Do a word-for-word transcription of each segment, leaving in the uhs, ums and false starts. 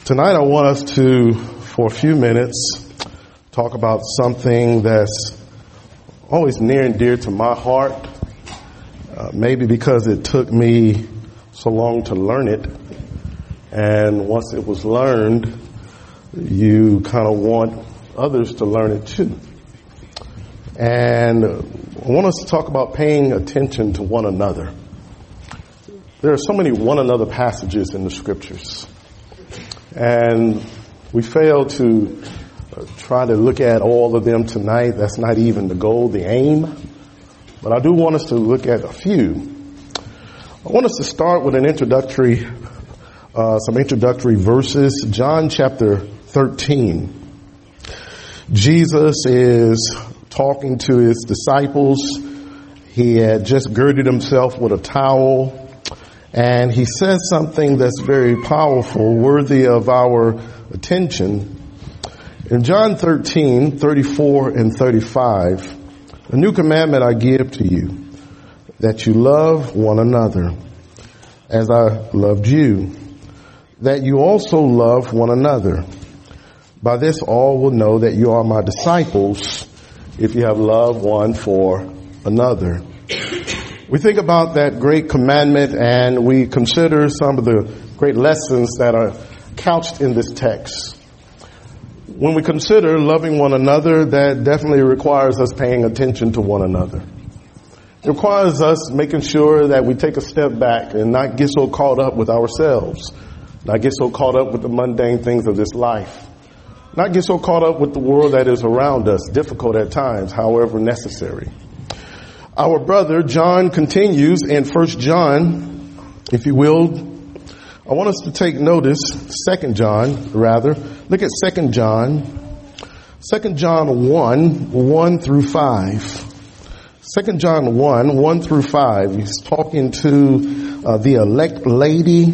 Tonight I want us to, for a few minutes, talk about something that's always near and dear to my heart, uh, maybe because it took me so long to learn it, and once it was learned, you kind of want others to learn it too. And I want us to talk about paying attention to one another. There are so many one another passages in the scriptures. And we fail to uh, try to look at all of them tonight. That's not even the goal, the aim. But I do want us to look at a few. I want us to start with an introductory, uh, some introductory verses. John chapter thirteen. Jesus is talking to his disciples. He had just girded himself with a towel. And he says something that's very powerful, worthy of our attention. In John thirteen, thirty-four and thirty-five, a new commandment I give to you, that you love one another as I loved you, that you also love one another. By this all will know that you are my disciples, if you have love one for another. We think about that great commandment and we consider some of the great lessons that are couched in this text. When we consider loving one another, that definitely requires us paying attention to one another. It requires us making sure that we take a step back and not get so caught up with ourselves, not get so caught up with the mundane things of this life, not get so caught up with the world that is around us, difficult at times, however necessary. Our brother John continues in First John, if you will. I want us to take notice, Second John, rather. Look at Second John. Second John one, one through five. Second John one, one through five. He's talking to uh, the elect lady.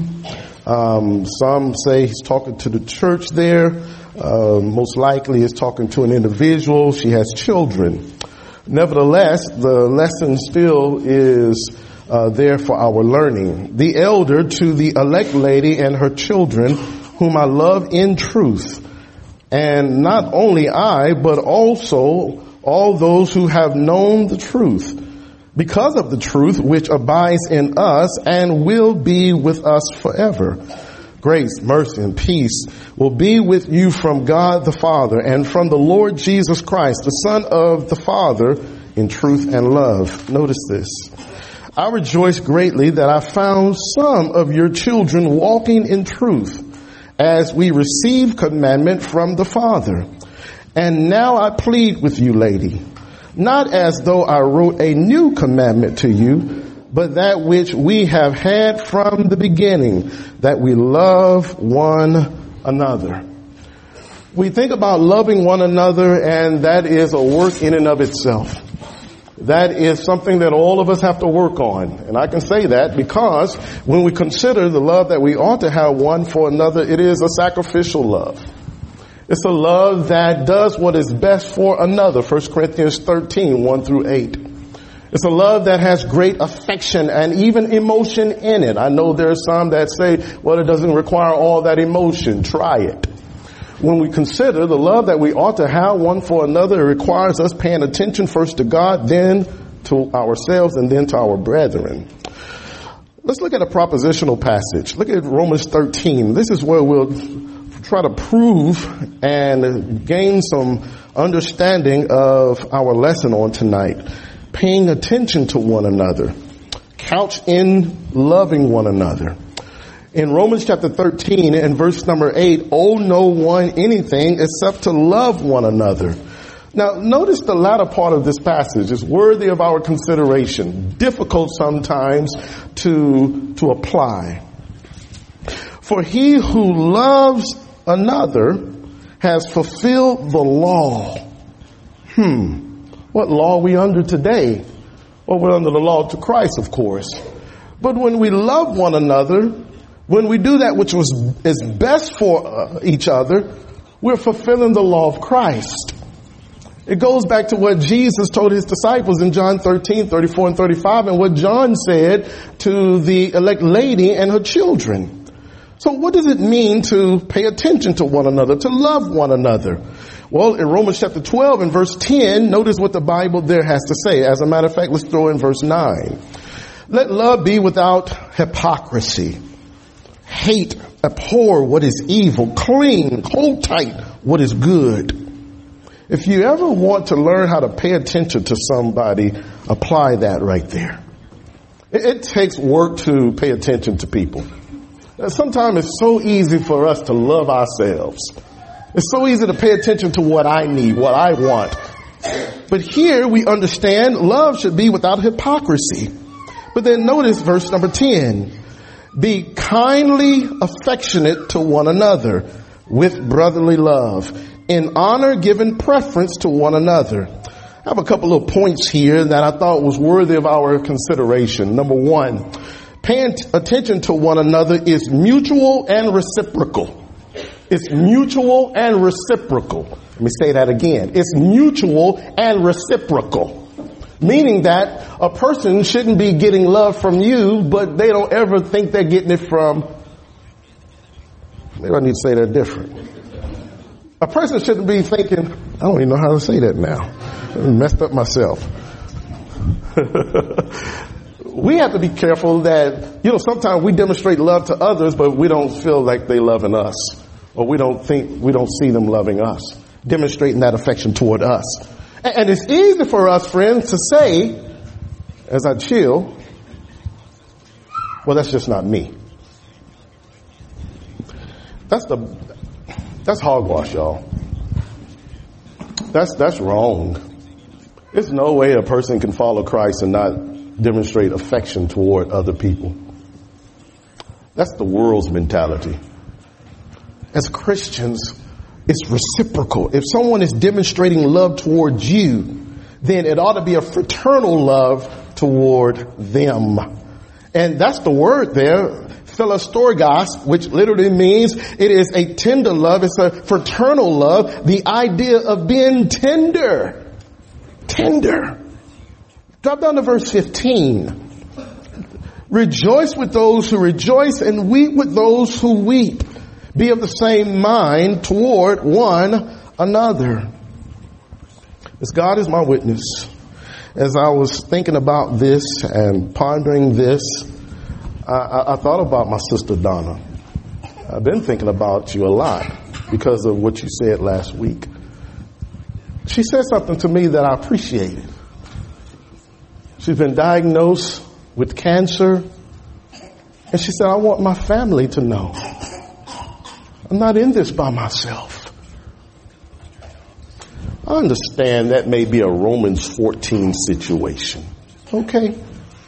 Um, some say he's talking to the church there. Uh, most likely he's talking to an individual. She has children. Nevertheless, the lesson still is uh, there for our learning. The elder to the elect lady and her children, whom I love in truth. And not only I, but also all those who have known the truth, because of the truth which abides in us and will be with us forever. Grace, mercy, and peace will be with you from God the Father and from the Lord Jesus Christ, the Son of the Father, in truth and love. Notice this. I rejoice greatly that I found some of your children walking in truth as we receive commandment from the Father. And now I plead with you, lady, not as though I wrote a new commandment to you, but that which we have had from the beginning, that we love one another. We think about loving one another, and that is a work in and of itself. That is something that all of us have to work on. And I can say that because when we consider the love that we ought to have one for another, it is a sacrificial love. It's a love that does what is best for another. First Corinthians thirteen, one through eight. It's a love that has great affection and even emotion in it. I know there are some that say, well, it doesn't require all that emotion. Try it. When we consider the love that we ought to have one for another, it requires us paying attention first to God, then to ourselves, and then to our brethren. Let's look at a propositional passage. Look at Romans thirteen. This is where we'll try to prove and gain some understanding of our lesson on tonight. Paying attention to one another, couched in loving one another. In Romans chapter thirteen and verse number eight, owe no one anything except to love one another. Now, notice the latter part of this passage is worthy of our consideration, difficult sometimes to, to apply. For he who loves another has fulfilled the law. Hmm. What law are we under today? Well, we're under the law to Christ, of course. But when we love one another, when we do that which was is best for uh, each other, we're fulfilling the law of Christ. It goes back to what Jesus told his disciples in John thirteen, thirty-four and thirty-five, and what John said to the elect lady and her children. So what does it mean to pay attention to one another, to love one another? Well, in Romans chapter twelve and verse ten, notice what the Bible there has to say. As a matter of fact, let's throw in verse nine. Let love be without hypocrisy. Hate, abhor what is evil. Cling, hold tight what is good. If you ever want to learn how to pay attention to somebody, apply that right there. It, it takes work to pay attention to people. Sometimes it's so easy for us to love ourselves. It's so easy to pay attention to what I need, what I want. But here we understand love should be without hypocrisy. But then notice verse number ten. Be kindly affectionate to one another with brotherly love, in honor giving preference to one another. I have a couple of points here that I thought was worthy of our consideration. Number one, paying attention to one another is mutual and reciprocal. It's mutual and reciprocal. Let me say that again. It's mutual and reciprocal. Meaning that a person shouldn't be getting love from you, but they don't ever think they're getting it from, maybe I need to say that different. A person shouldn't be thinking, I don't even know how to say that now. I messed up myself. We have to be careful that, you know, sometimes we demonstrate love to others, but we don't feel like they loving us. Or we don't think, we don't see them loving us, demonstrating that affection toward us. And it's easy for us, friends, to say, as I chill, well, that's just not me. That's the, that's hogwash, y'all. That's, that's wrong. There's no way a person can follow Christ and not demonstrate affection toward other people. That's the world's mentality. As Christians, it's reciprocal. If someone is demonstrating love towards you, then it ought to be a fraternal love toward them. And that's the word there, philostorgos, which literally means it is a tender love. It's a fraternal love. The idea of being tender. Tender. Drop down to verse fifteen. Rejoice with those who rejoice and weep with those who weep. Be of the same mind toward one another. As God is my witness, as I was thinking about this and pondering this, I, I, I thought about my sister Donna. I've been thinking about you a lot because of what you said last week. She said something to me that I appreciated. She's been diagnosed with cancer, and she said, I want my family to know I'm not in this by myself. I understand that may be a Romans fourteen situation. Okay.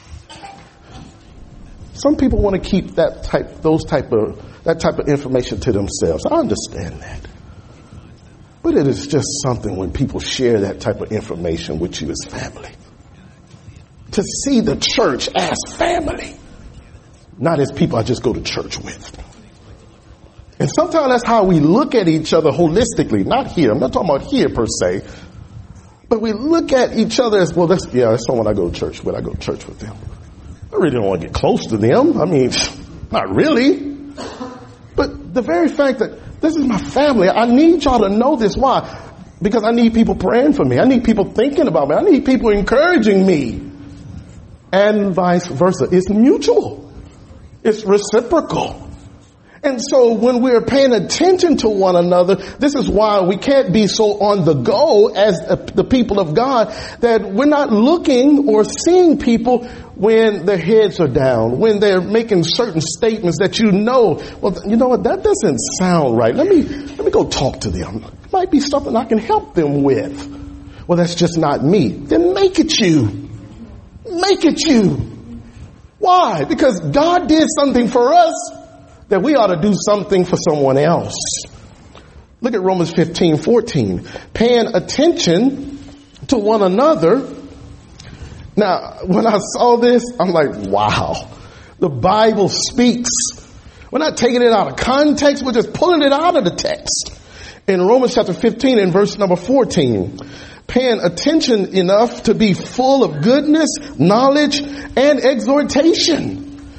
Some people want to keep that type, those type of, that type of information to themselves. I understand that. But it is just something when people share that type of information with you as family. To see the church as family, not as people I just go to church with. And sometimes that's how we look at each other holistically. Not here. I'm not talking about here per se. But we look at each other as, well, that's, yeah, that's someone I go to church with. I go to church with them. I really don't want to get close to them. I mean, not really. But the very fact that this is my family, I need y'all to know this. Why? Because I need people praying for me. I need people thinking about me. I need people encouraging me. And vice versa. It's mutual. It's reciprocal. And so when we're paying attention to one another, this is why we can't be so on the go as the people of God that we're not looking or seeing people when their heads are down, when they're making certain statements that you know, well, you know what, that doesn't sound right. Let me, let me go talk to them. It might be something I can help them with. Well, that's just not me. Then make it you. Make it you. Why? Because God did something for us that we ought to do something for someone else. Look at Romans fifteen fourteen. Paying attention to one another. Now, when I saw this, I'm like, wow. The Bible speaks. We're not taking it out of context. We're just pulling it out of the text. In Romans chapter fifteen and verse number fourteen. Paying attention enough to be full of goodness, knowledge, and exhortation.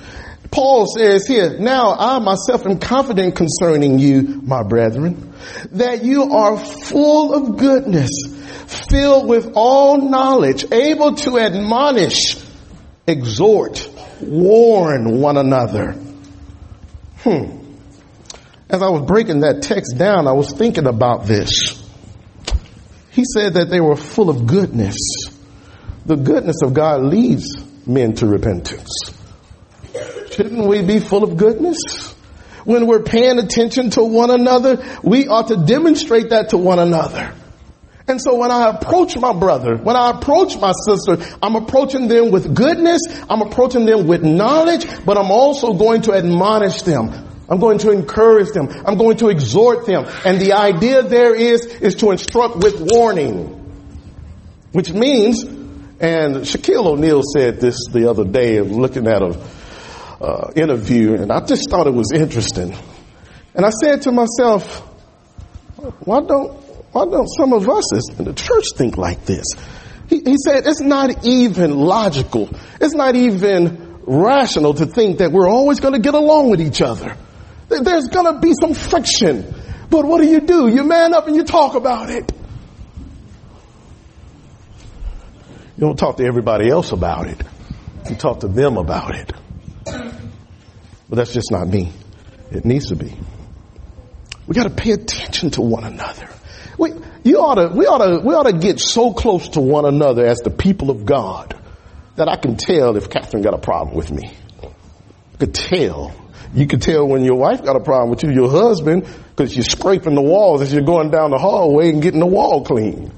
Paul says here, now I myself am confident concerning you, my brethren, that you are full of goodness, filled with all knowledge, able to admonish, exhort, warn one another. Hmm. As I was breaking that text down, I was thinking about this. He said that they were full of goodness. The goodness of God leads men to repentance. Shouldn't we be full of goodness? When we're paying attention to one another, we ought to demonstrate that to one another. And so when I approach my brother, when I approach my sister, I'm approaching them with goodness. I'm approaching them with knowledge, but I'm also going to admonish them. I'm going to encourage them. I'm going to exhort them. And the idea there is, is to instruct with warning, which means, and Shaquille O'Neal said this the other day, of looking at a uh, interview, and I just thought it was interesting. And I said to myself, why don't, why don't some of us in the church think like this? He, he said, it's not even logical. It's not even rational to think that we're always going to get along with each other. There's going to be some friction. But what do you do? You man up and you talk about it. You don't talk to everybody else about it. You talk to them about it. But that's just not me. It needs to be. We got to pay attention to one another. We, you ought to, we ought to, we ought to get so close to one another as the people of God that I can tell if Catherine got a problem with me. I could tell. You could tell when your wife got a problem with you, your husband, because you're scraping the walls as you're going down the hallway and getting the wall clean.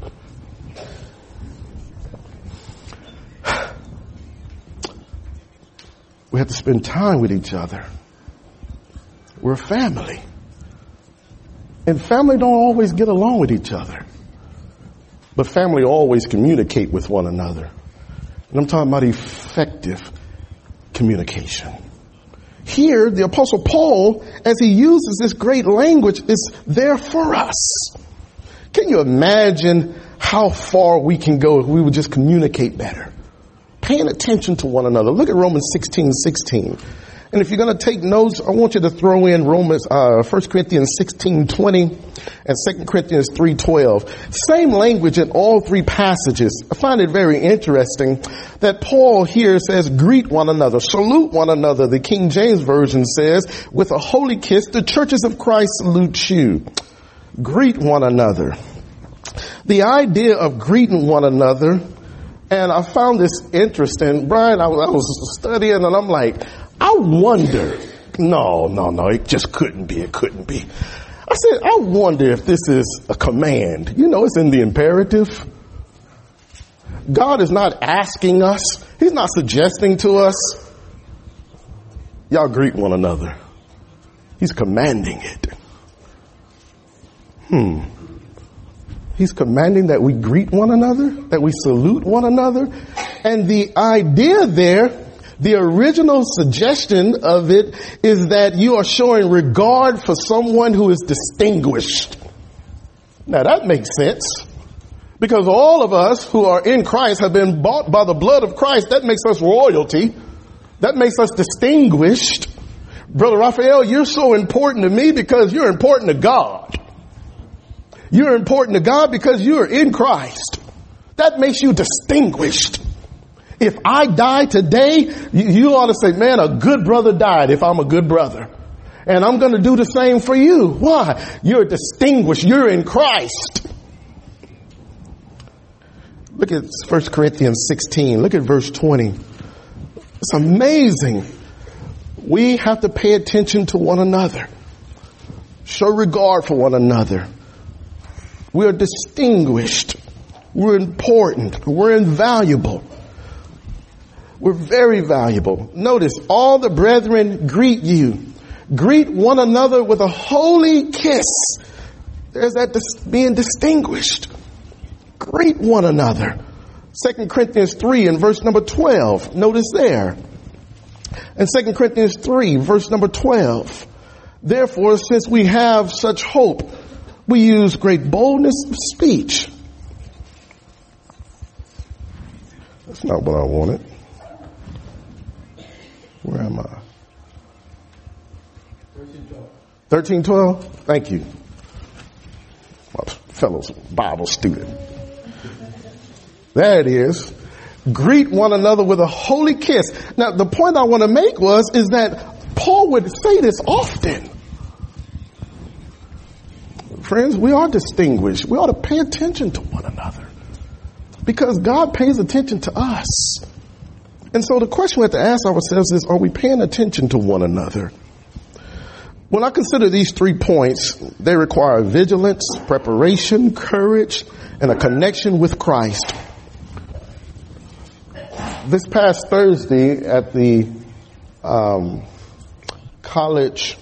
We have to spend time with each other. We're a family. And family don't always get along with each other. But family always communicate with one another. And I'm talking about effective communication. Here, the Apostle Paul, as he uses this great language, is there for us. Can you imagine how far we can go if we would just communicate better? Paying attention to one another. Look at Romans sixteen sixteen. And if you're going to take notes, I want you to throw in Romans, uh, First Corinthians sixteen twenty and Second Corinthians three twelve. Same language in all three passages. I find it very interesting that Paul here says, greet one another, salute one another. The King James Version says, with a holy kiss, the churches of Christ salute you. Greet one another. The idea of greeting one another, and I found this interesting. Brian, I was, I was studying and I'm like, I wonder, no, no, no, it just couldn't be. It couldn't be. I said, I wonder if this is a command. You know, it's in the imperative. God is not asking us. He's not suggesting to us. Y'all greet one another. He's commanding it. Hmm. He's commanding that we greet one another, that we salute one another. And the idea there, the original suggestion of it is that you are showing regard for someone who is distinguished. Now that makes sense because all of us who are in Christ have been bought by the blood of Christ. That makes us royalty. That makes us distinguished. Brother Raphael, you're so important to me because you're important to God. You're important to God because you're in Christ. That makes you distinguished. If I die today, you, you ought to say, man, a good brother died if I'm a good brother. And I'm going to do the same for you. Why? You're distinguished. You're in Christ. Look at First Corinthians sixteen. Look at verse twenty. It's amazing. We have to pay attention to one another. Show regard for one another. We're distinguished. We're important. We're invaluable. We're very valuable. Notice, all the brethren greet you. Greet one another with a holy kiss. There's that dis- being distinguished. Greet one another. Second Corinthians three and verse number twelve. Notice there. And Second Corinthians three, verse number twelve. Therefore, since we have such hope, we use great boldness of speech. That's not what I wanted. Where am I? thirteen twelve? Thank you. My fellow's Bible student. There it is. Greet one another with a holy kiss. Now, the point I want to make was, is that Paul would say this often. Friends, we are distinguished. We ought to pay attention to one another because God pays attention to us. And so the question we have to ask ourselves is, are we paying attention to one another? When I consider these three points, they require vigilance, preparation, courage, and a connection with Christ. This past Thursday at the um, college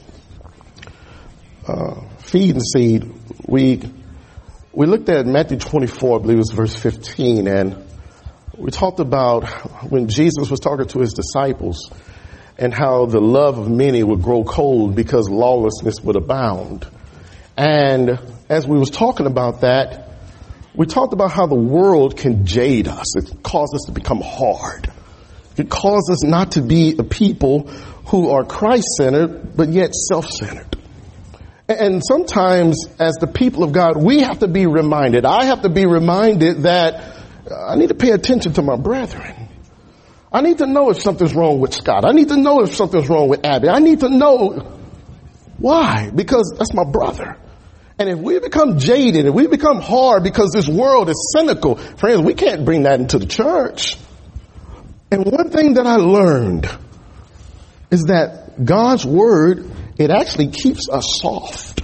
uh, feed and seed, we we looked at Matthew twenty-four, I believe it was verse fifteen, and we talked about when Jesus was talking to his disciples and how the love of many would grow cold because lawlessness would abound. And as we was talking about that, we talked about how the world can jade us. It causes us to become hard. It causes us not to be a people who are Christ-centered, but yet self-centered. And sometimes as the people of God, we have to be reminded, I have to be reminded that I need to pay attention to my brethren. I need to know if something's wrong with Scott. I need to know if something's wrong with Abby. I need to know why, because that's my brother. And if we become jaded, if we become hard because this world is cynical, friends, we can't bring that into the church. And one thing that I learned is that God's word, it actually keeps us soft.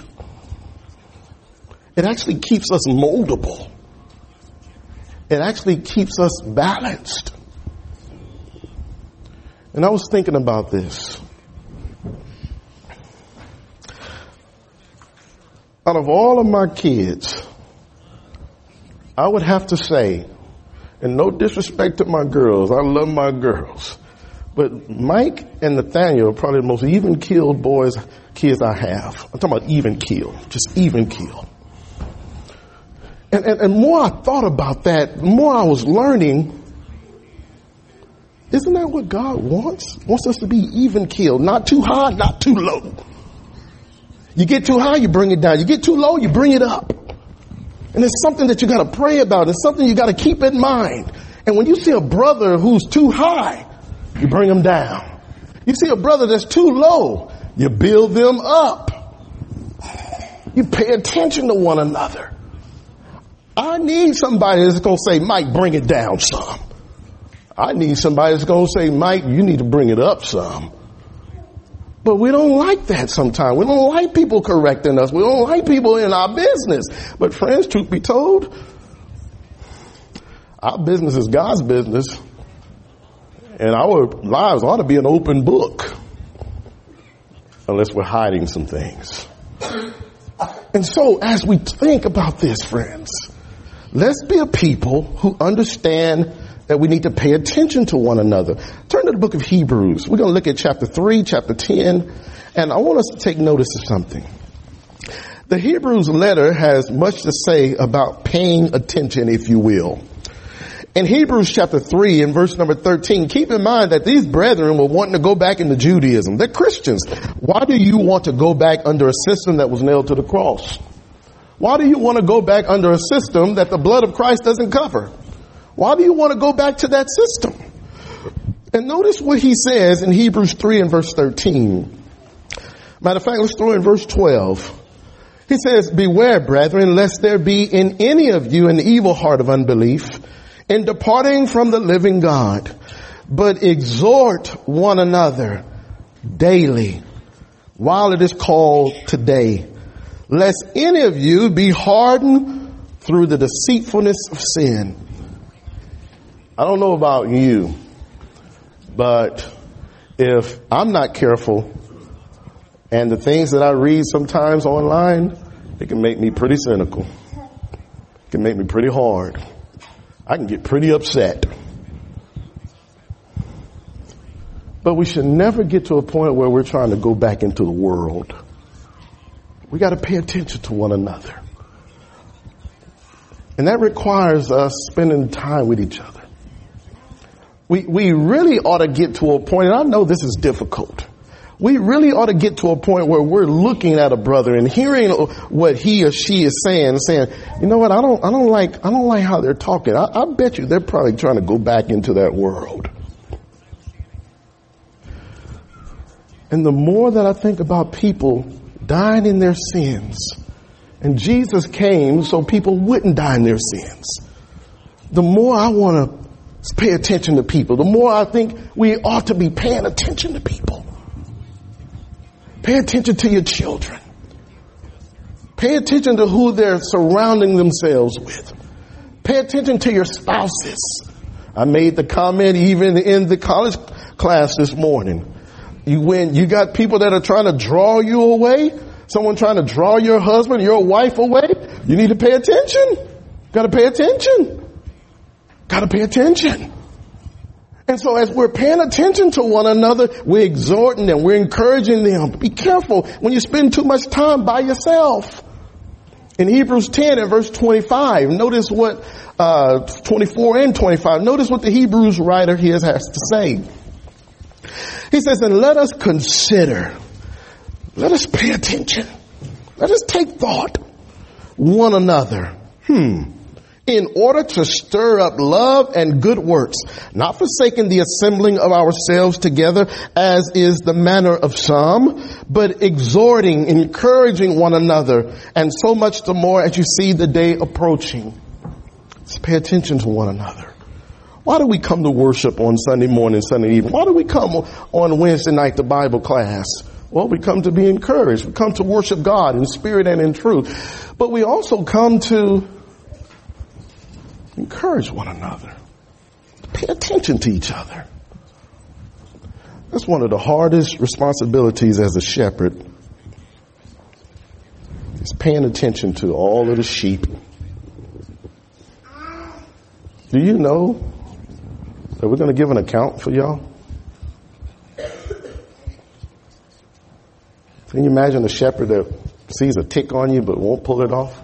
It actually keeps us moldable. It actually keeps us balanced. And I was thinking about this. Out of all of my kids, I would have to say, and no disrespect to my girls, I love my girls, but Mike and Nathaniel are probably the most even-keeled boys, kids I have. I'm talking about even-keeled, just even-keeled. And, and, and more I thought about that, the more I was learning, isn't that what God wants? Wants us to be even-keeled, not too high, not too low. You get too high, you bring it down. You get too low, you bring it up. And it's something that you got to pray about. It's something you got to keep in mind. And when you see a brother who's too high, you bring him down. You see a brother that's too low, you build them up. You pay attention to one another. I need somebody that's going to say, Mike, bring it down some. I need somebody that's going to say, Mike, you need to bring it up some. But we don't like that sometimes. We don't like people correcting us. We don't like people in our business. But friends, truth be told, our business is God's business. And our lives ought to be an open book. Unless we're hiding some things. And so as we think about this, friends, let's be a people who understand that we need to pay attention to one another. Turn to the book of Hebrews. We're going to look at chapter three, chapter ten, and I want us to take notice of something. The Hebrews letter has much to say about paying attention, if you will. In Hebrews chapter three and verse number thirteen, keep in mind that these brethren were wanting to go back into Judaism. They're Christians. Why do you want to go back under a system that was nailed to the cross? Why do you want to go back under a system that the blood of Christ doesn't cover? Why do you want to go back to that system? And notice what he says in Hebrews three and verse thirteen. Matter of fact, let's throw in verse twelve. He says, beware, brethren, lest there be in any of you an evil heart of unbelief in departing from the living God, but exhort one another daily while it is called today, lest any of you be hardened through the deceitfulness of sin. I don't know about you, but if I'm not careful and the things that I read sometimes online, it can make me pretty cynical. It can make me pretty hard. I can get pretty upset. But we should never get to a point where we're trying to go back into the world. We got to pay attention to one another. And that requires us spending time with each other. We we really ought to get to a point, and I know this is difficult. We really ought to get to a point where we're looking at a brother and hearing what he or she is saying, and saying, you know what, I don't, I don't like, I don't like how they're talking. I, I bet you they're probably trying to go back into that world. And the more that I think about people dying in their sins, and Jesus came so people wouldn't die in their sins, the more I want to pay attention to people, the more I think we ought to be paying attention to people. Pay attention to your children. Pay attention to who they're surrounding themselves with. Pay attention to your spouses. I made the comment even in the college class this morning. You when you got people that are trying to draw you away, someone trying to draw your husband, your wife away, you need to pay attention. Got to pay attention. Got to pay attention. And so as we're paying attention to one another, we're exhorting them, we're encouraging them. Be careful when you spend too much time by yourself. In Hebrews ten and verse twenty-five, notice what, uh, twenty-four and twenty-five, notice what the Hebrews writer here has to say. He says, and let us consider, let us pay attention, let us take thought one another. Hmm. In order to stir up love and good works, not forsaking the assembling of ourselves together, as is the manner of some, but exhorting, encouraging one another, and so much the more as you see the day approaching. Let's pay attention to one another. Why do we come to worship on Sunday morning, Sunday evening? Why do we come on Wednesday night to Bible class? Well, we come to be encouraged. We come to worship God in spirit and in truth. But we also come to encourage one another. Pay attention to each other. That's one of the hardest responsibilities as a shepherd, is paying attention to all of the sheep. Do you know that we're going to give an account for y'all? Can you imagine a shepherd that sees a tick on you but won't pull it off?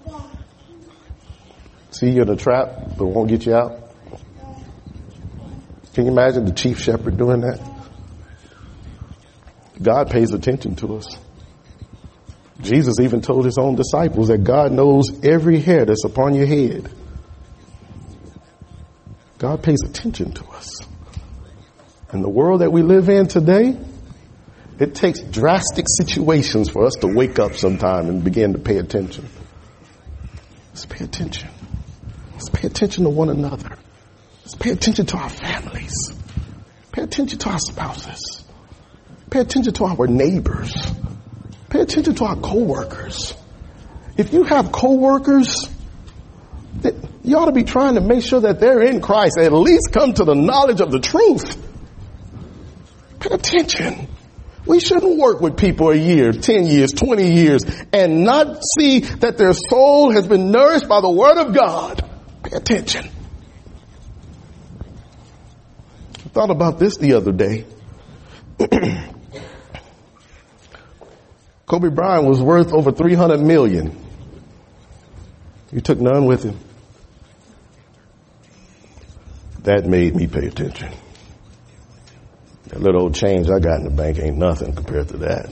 See you in a trap, but won't get you out? Can you imagine the chief shepherd doing that? God pays attention to us. Jesus even told his own disciples that God knows every hair that's upon your head. God pays attention to us. In the world that we live in today, it takes drastic situations for us to wake up sometime and begin to pay attention. Let's pay attention. Let's pay attention to one another. Let's pay attention to our families. Pay attention to our spouses. Pay attention to our neighbors. Pay attention to our co-workers. If you have co-workers, you ought to be trying to make sure that they're in Christ, at least come to the knowledge of the truth. Pay attention. We shouldn't work with people a year, ten years, twenty years, and not see that their soul has been nourished by the Word of God. Pay attention. I thought about this the other day. Kobe Bryant was worth over three hundred million. He took none with him. That made me pay attention. That little old change I got in the bank ain't nothing compared to that.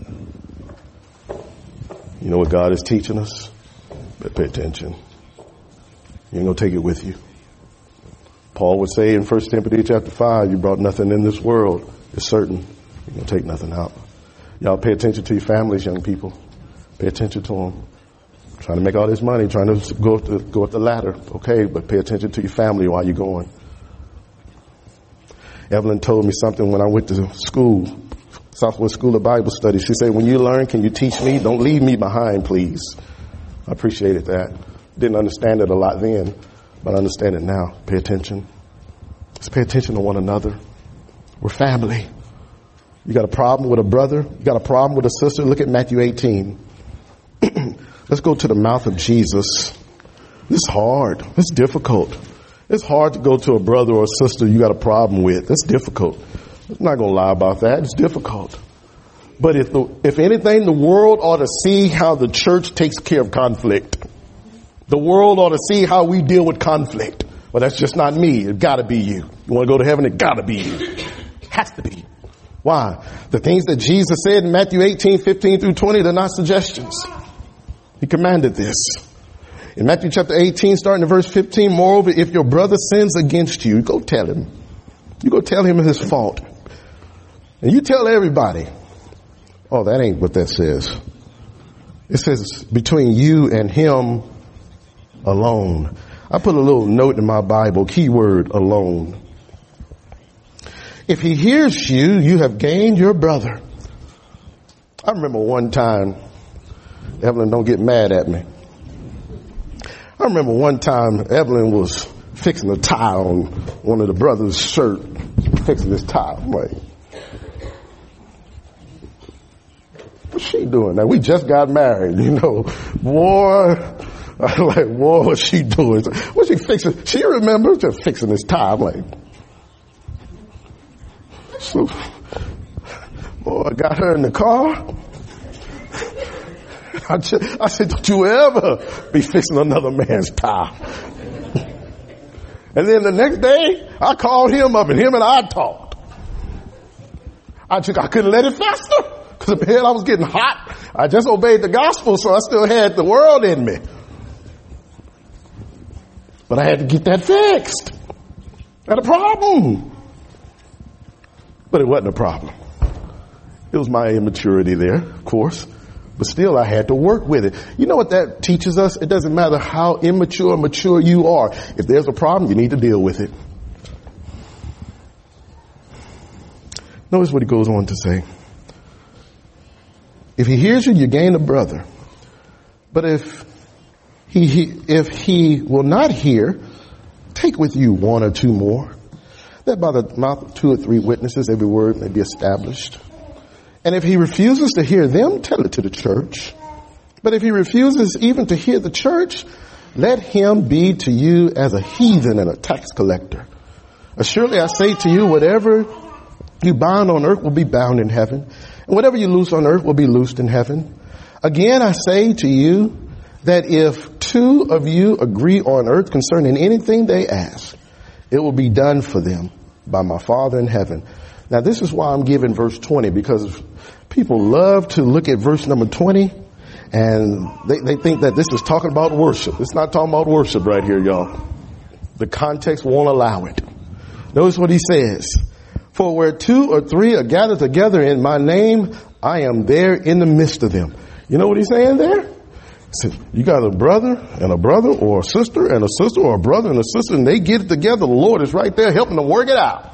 You know what God is teaching us? But pay attention. You ain't gonna take it with you. Paul would say in First Timothy chapter five, you brought nothing in this world. It's certain you're gonna take nothing out. Y'all pay attention to your families, young people. Pay attention to them. Trying to make all this money, trying to go up the, go up the ladder. Okay, but pay attention to your family while you're going. Evelyn told me something when I went to school, Southwest School of Bible Studies. She said, when you learn, can you teach me? Don't leave me behind, please. I appreciated that. Didn't understand it a lot then, but I understand it now. Pay attention. Let's pay attention to one another. We're family. You got a problem with a brother? You got a problem with a sister? Look at Matthew eighteen. Let's go to the mouth of Jesus. It's hard. It's difficult. It's hard to go to a brother or a sister you got a problem with. It's difficult. I'm not going to lie about that. It's difficult. But if the, if anything, the world ought to see how the church takes care of conflict. The world ought to see how we deal with conflict. Well, that's just not me. It got to be you. You want to go to heaven? It got to be you. It has to be. Why? The things that Jesus said in Matthew eighteen, fifteen through twenty, they're not suggestions. He commanded this. In Matthew chapter eighteen, starting in verse fifteen, moreover, if your brother sins against you, go tell him. You go tell him his fault. And you tell everybody. Oh, that ain't what that says. It says between you and him alone. I put a little note in my Bible, keyword alone. If he hears you, you have gained your brother. I remember one time, Evelyn, don't get mad at me. I remember one time Evelyn was fixing a tie on one of the brothers' shirt, fixing his tie. I'm like, what's she doing? Now, we just got married, you know. Boy, I'm like, boy, what's she doing? What's she fixing? She remembers just fixing his tie. I'm like, so, boy, I got her in the car. I, just, I said, don't you ever be fixing another man's tie. And then the next day, I called him up and him and I talked. I just, I couldn't let it fester because in my head I was getting hot. I just obeyed the gospel, so I still had the world in me. But I had to get that fixed. I had a problem. But it wasn't a problem. It was my immaturity there, of course. But still, I had to work with it. You know what that teaches us? It doesn't matter how immature or mature you are. If there's a problem, you need to deal with it. Notice what he goes on to say. If he hears you, you gain a brother. But if he, he if he will not hear, take with you one or two more, that by the mouth of two or three witnesses every word may be established. And if he refuses to hear them, tell it to the church. But if he refuses even to hear the church, let him be to you as a heathen and a tax collector. Assuredly, I say to you, whatever you bind on earth will be bound in heaven, and whatever you loose on earth will be loosed in heaven. Again, I say to you that if two of you agree on earth concerning anything they ask, it will be done for them by my Father in heaven. Now, this is why I'm giving verse twenty, because people love to look at verse number twenty and they, they think that this is talking about worship. It's not talking about worship right here, y'all. The context won't allow it. Notice what he says. For where two or three are gathered together in my name, I am there in the midst of them. You know what he's saying there? He says, you got a brother and a brother or a sister and a sister or a brother and a sister, and they get it together. The Lord is right there helping them work it out.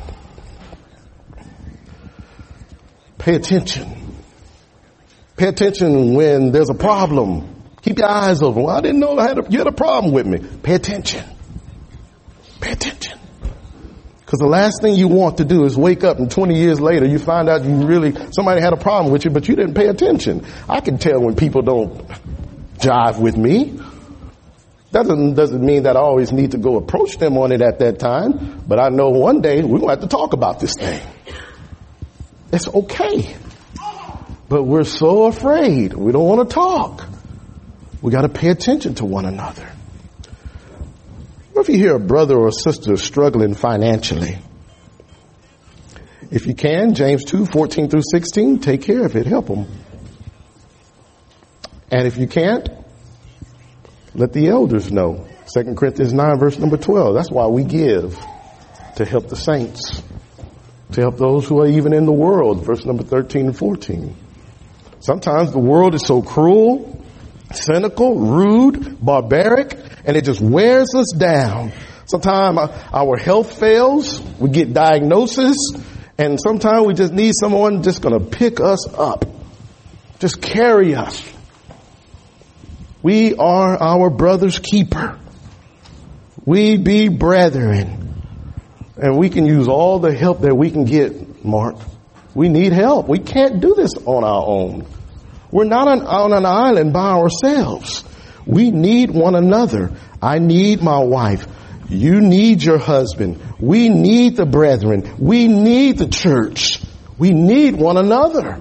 Pay attention. Pay attention when there's a problem. Keep your eyes open. Well, I didn't know I had a, you had a problem with me. Pay attention. Pay attention. Because the last thing you want to do is wake up and twenty years later you find out you really, somebody had a problem with you, but you didn't pay attention. I can tell when people don't jive with me. That doesn't, doesn't mean that I always need to go approach them on it at that time. But I know one day we're going to have to talk about this thing. It's okay. But we're so afraid. We don't want to talk. We got to pay attention to one another. What if you hear a brother or a sister struggling financially? If you can, James two, fourteen through sixteen, take care of it. Help them. And if you can't, let the elders know. Second Corinthians nine, verse number twelve. That's why we give, to help the saints. To help those who are even in the world, verse number thirteen and fourteen. Sometimes the world is so cruel, cynical, rude, barbaric, and it just wears us down. Sometimes our health fails, we get diagnosis, and sometimes we just need someone just going to pick us up, just carry us. We are our brother's keeper. We be brethren. And we can use all the help that we can get, Mark. We need help. We can't do this on our own. We're not on, on an island by ourselves. We need one another. I need my wife. You need your husband. We need the brethren. We need the church. We need one another.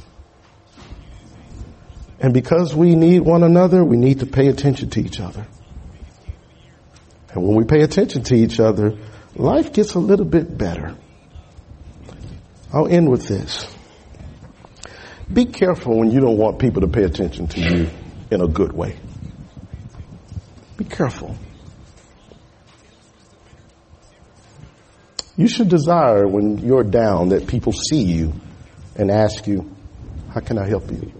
And because we need one another, we need to pay attention to each other. And when we pay attention to each other, life gets a little bit better. I'll end with this. Be careful when you don't want people to pay attention to you in a good way. Be careful. You should desire when you're down that people see you and ask you, how can I help you?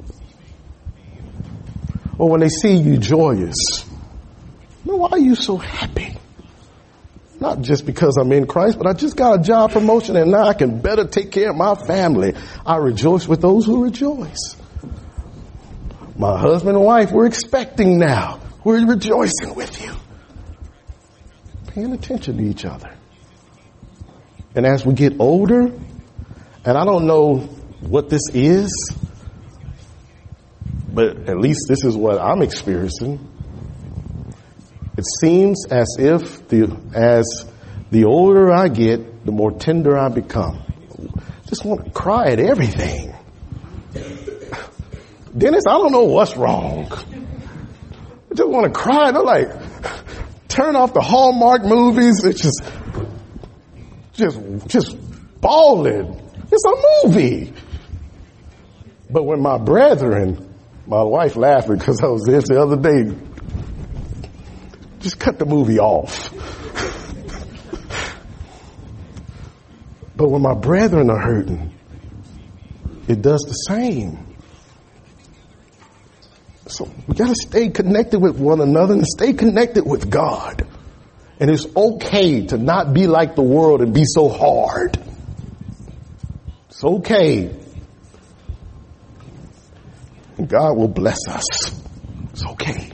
Or when they see you joyous, why are you so happy? Not just because I'm in Christ, but I just got a job promotion and now I can better take care of my family. I rejoice with those who rejoice. My husband and wife, we're expecting now. We're rejoicing with you. Paying attention to each other. And as we get older, and I don't know what this is, but at least this is what I'm experiencing. It seems as if the as the older I get, the more tender I become. Just want to cry at everything. Dennis, I don't know what's wrong. I just want to cry. They're like, turn off the Hallmark movies. It's just, just, just bawling. It's a movie. But when my brethren, my wife laughing because I was there the other day, just cut the movie off. But when my brethren are hurting, it does the same. So we got to stay connected with one another and stay connected with God. And it's okay to not be like the world and be so hard. It's okay. And God will bless us. It's okay.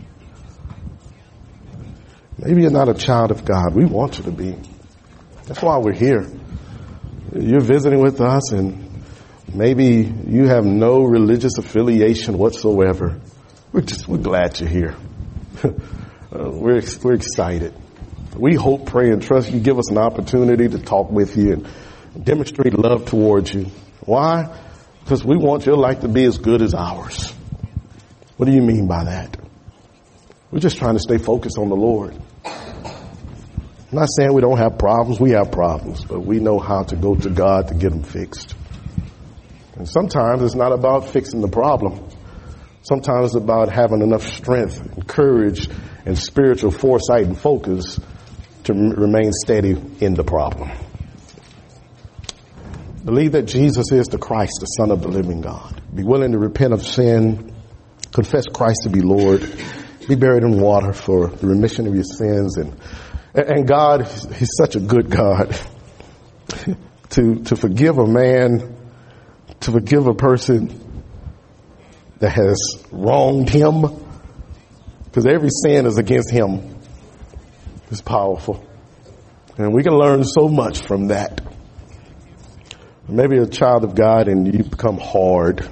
Maybe you're not a child of God. We want you to be. That's why we're here. You're visiting with us and maybe you have no religious affiliation whatsoever. We're just, we're glad you're here. uh, we're, we're excited. We hope, pray, and trust you give us an opportunity to talk with you and demonstrate love towards you. Why? Because we want your life to be as good as ours. What do you mean by that? We're just trying to stay focused on the Lord. I'm not saying we don't have problems. We have problems, but we know how to go to God to get them fixed. And sometimes it's not about fixing the problem. Sometimes it's about having enough strength and courage and spiritual foresight and focus to m- remain steady in the problem. Believe that Jesus is the Christ, the Son of the living God. Be willing to repent of sin, confess Christ to be Lord, be buried in water for the remission of your sins. And, and God, He's such a good God to, to forgive a man, to forgive a person that has wronged him, because every sin is against him. It's powerful. And we can learn so much from that. Maybe a child of God and you become hard.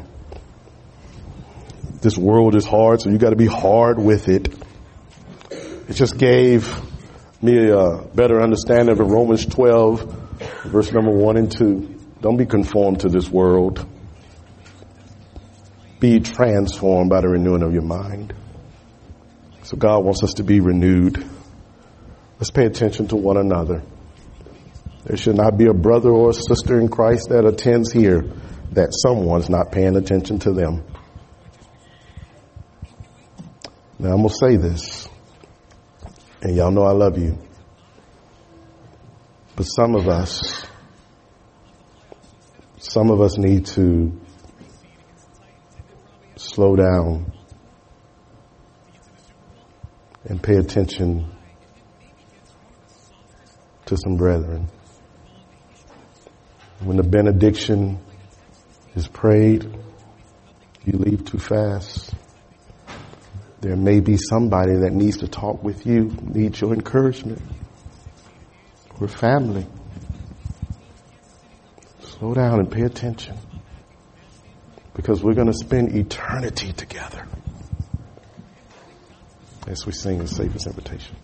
This world is hard, so you got to be hard with it. It just gave me a better understanding of Romans twelve, verse number one and two. Don't be conformed to this world. Be transformed by the renewing of your mind. So God wants us to be renewed. Let's pay attention to one another. There should not be a brother or a sister in Christ that attends here that someone's not paying attention to them. Now I'm going to say this, and y'all know I love you. But some of us, some of us need to slow down and pay attention to some brethren. When the benediction is prayed, you leave too fast. There may be somebody that needs to talk with you, needs your encouragement. We're family. Slow down and pay attention, because we're going to spend eternity together as we sing the safest invitation.